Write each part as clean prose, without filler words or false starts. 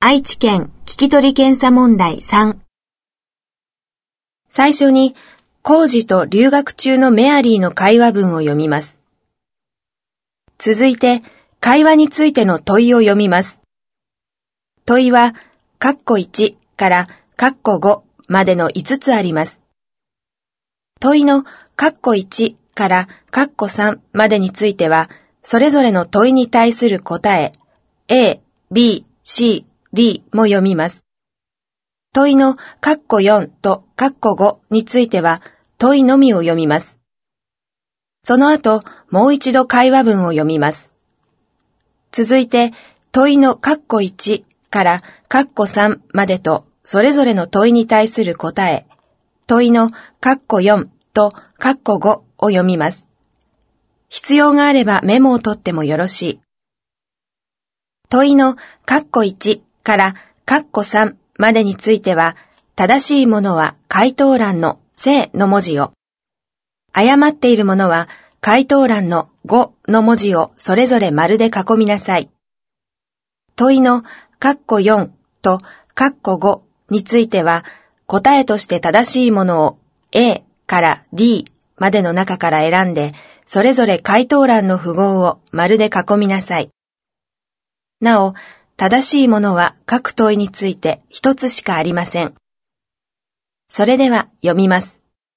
愛知県聞き取り検査問題3。最初に、コージと留学中のメアリーの会話文を読みます。続いて、会話についての問いを読みます。問いは、括弧1から括弧5までの5つあります。問いの括弧1から括弧3までについては、それぞれの問いに対する答え、A、B、C、D も読みます。問いの括弧4と括弧5については、問いのみを読みます。その後、もう一度会話文を読みます。続いて、問いの括弧1から括弧3までと、それぞれの問いに対する答え、問いの括弧4と括弧5を読みます。必要があればメモを取ってもよろしい。問いの括弧1から括弧3までについては、正しいものは回答欄の正の文字を、誤っているものは回答欄の5の文字をそれぞれ丸で囲みなさい。問いの括弧4と括弧5については、答えとして正しいものを A から D までの中から選んで、それぞれ回答欄の符号を丸で囲みなさい。なお、正しいものは各問いについて一つしかありません。それでは読みます。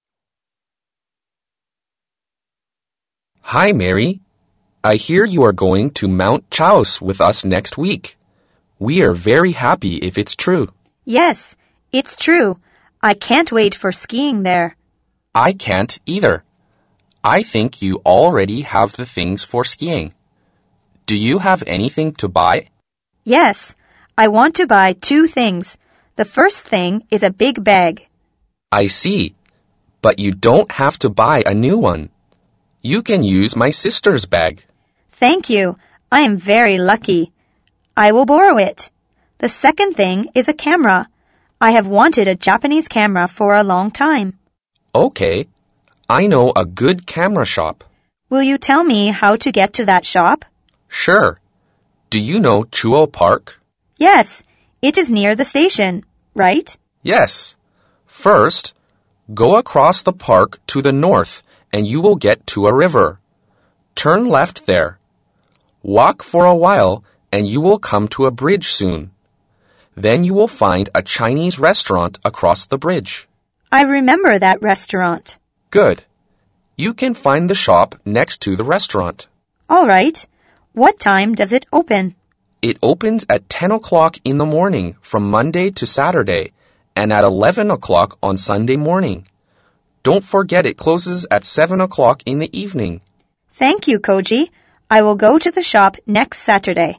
Hi, Mary. I hear you are going to Mount Chaos with us next week. We are very happy if it's true. Yes, it's true. I can't wait for skiing there. I can't either. I think you already have the things for skiing. Do you have anything to buy? Yes, I want to buy 2 things. The first thing is a big bag. I see. But you don't have to buy a new one. You can use my sister's bag. Thank you. I am very lucky. I will borrow it. The second thing is a camera. I have wanted a Japanese camera for a long time. Okay. I know a good camera shop. Will you tell me how to get to that shop? Sure. Do you know Chuo Park? Yes, it is near the station, right? Yes. First, go across the park to the north and you will get to a river. Turn left there. Walk for a while and you will come to a bridge soon. Then you will find a Chinese restaurant across the bridge. I remember that restaurant. Good. You can find the shop next to the restaurant. All right. What time does it open? It opens at 10 o'clock in the morning from Monday to Saturday and at 11 o'clock on Sunday morning. Don't forget it closes at 7 o'clock in the evening. Thank you, Koji. I will go to the shop next Saturday.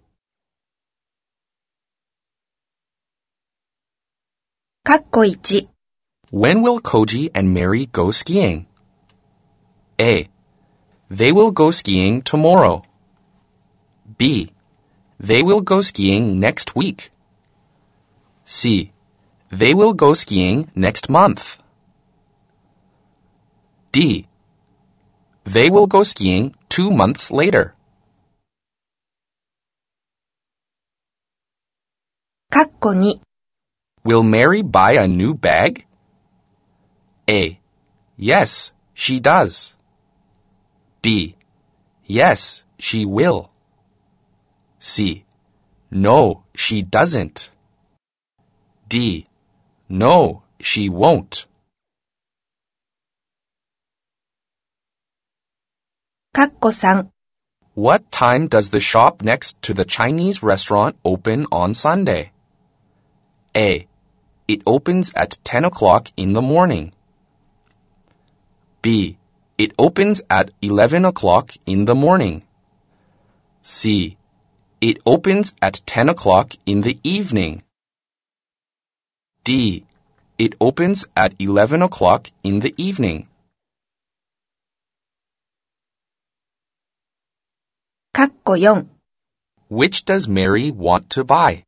括弧1。 When will Koji and Mary go skiing? A. They will go skiing tomorrow. B. They will go skiing next week. C. They will go skiing next month. D. They will go skiing 2 months later. 括弧2。 Will Mary buy a new bag? A. Yes, she does. B. Yes, she will. C. No, she doesn't. D. No, she won't. 括弧3。 What time does the shop next to the Chinese restaurant open on Sunday? A. It opens at 10 o'clock in the morning. B. It opens at 11 o'clock in the morning. C. It opens at 10 o'clock in the evening. D. It opens at 11 o'clock in the evening. 括弧4。 Which does Mary want to buy?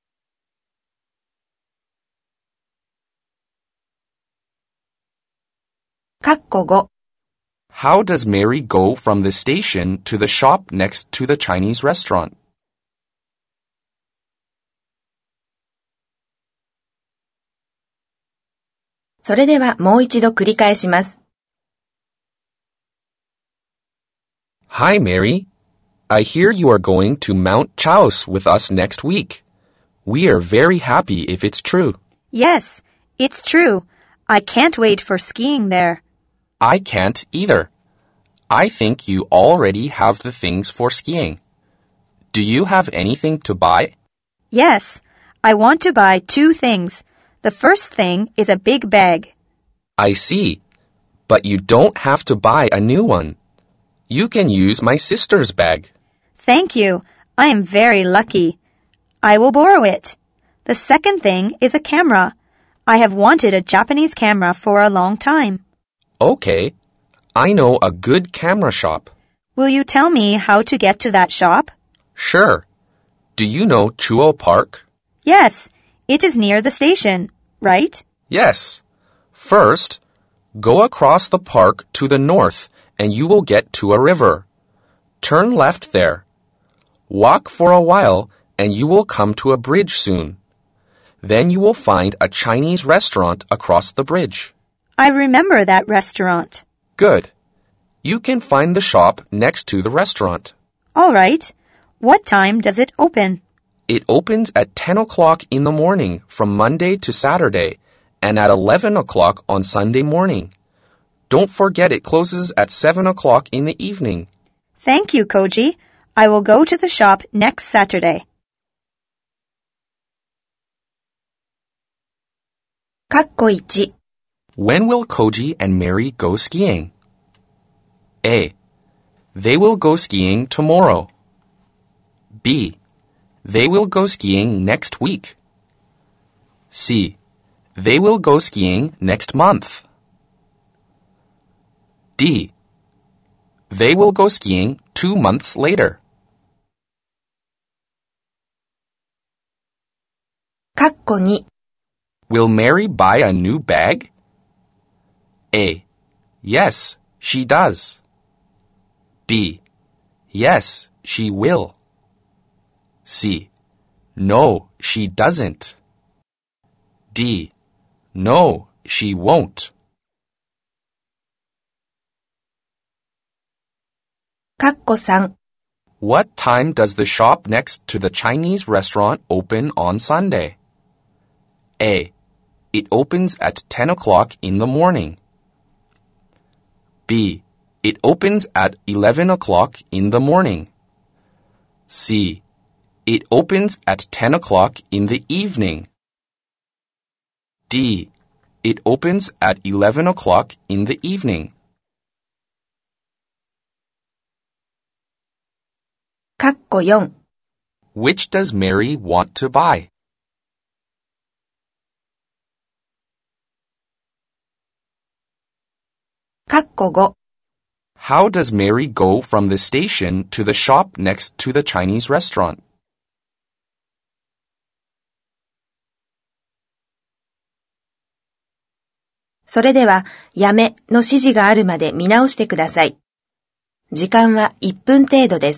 括弧5。 How does Mary go from the station to the shop next to the Chinese restaurant? それではもう一度繰り返します。 Hi, Mary. I hear you are going to Mount Chaos with us next week. We are very happy if it's true. Yes, it's true. I can't wait for skiing there. I can't either. I think you already have the things for skiing. Do you have anything to buy? Yes, I want to buy 2 things. The first thing is a big bag. I see. But you don't have to buy a new one. You can use my sister's bag. Thank you. I am very lucky. I will borrow it. The second thing is a camera. I have wanted a Japanese camera for a long time. Okay. I know a good camera shop. Will you tell me how to get to that shop? Sure. Do you know Chuo Park? Yes, it is near the station, right? Yes. First, go across the park to the north and you will get to a river. Turn left there. Walk for a while and you will come to a bridge soon. Then you will find a Chinese restaurant across the bridge. I remember that restaurant. Good. You can find the shop next to the restaurant. All right. What time does it open? It opens at 10 o'clock in the morning from Monday to Saturday and at 11 o'clock on Sunday morning. Don't forget it closes at 7 o'clock in the evening. Thank you, Koji. I will go to the shop next Saturday. 括弧1 When will Koji and Mary go skiing? A. They will go skiing tomorrow. B. They will go skiing next week. C. They will go skiing next month. D. They will go skiing 2 months later. 括弧2 Will Mary buy a new bag? A. Yes, she does. B. Yes, she will. C. No, she doesn't. D. No, she won't. 括弧3 What time does the shop next to the Chinese restaurant open on Sunday? A. It opens at 10 o'clock in the morning. B. It opens at 11 o'clock in the morning. C. It opens at 10 o'clock in the evening. D. It opens at 11 o'clock in the evening. 括弧4 Which does Mary want to buy? 括弧5 How does Mary go from the station to the shop next to the Chinese restaurant? それでは、やめの指示があるまで見直してください。時間は1分程度です。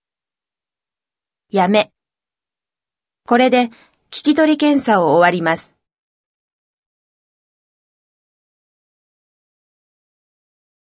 やめ。これで聞き取り検査を終わります。